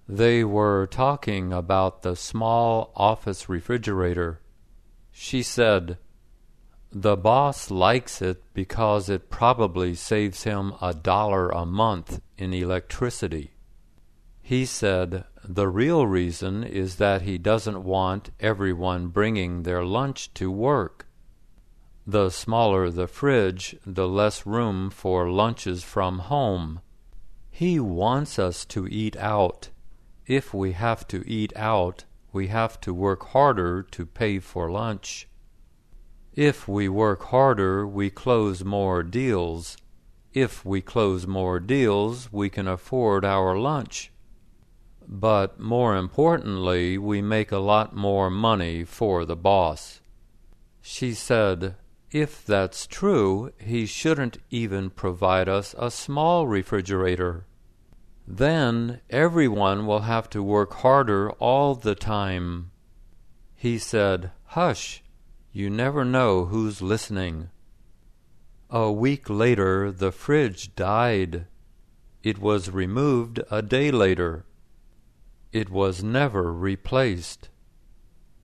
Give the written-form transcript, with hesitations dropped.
They were talking about the small office refrigerator. She said, "The boss likes it because it probably saves him $1 a month in electricity." He said, "The real reason is that he doesn't want everyone bringing their lunch to work. The smaller the fridge, the less room for lunches from home. He wants us to eat out. If we have to eat out, we have to work harder to pay for lunch. If we work harder, we close more deals. If we close more deals, we can afford our lunch. But more importantly, we make a lot more money for the boss." She said, "If that's true, he shouldn't even provide us a small refrigerator. Then everyone will have to work harder all the time." He said, "Hush, you never know who's listening." A week later, the fridge died. It was removed a day later. It was never replaced.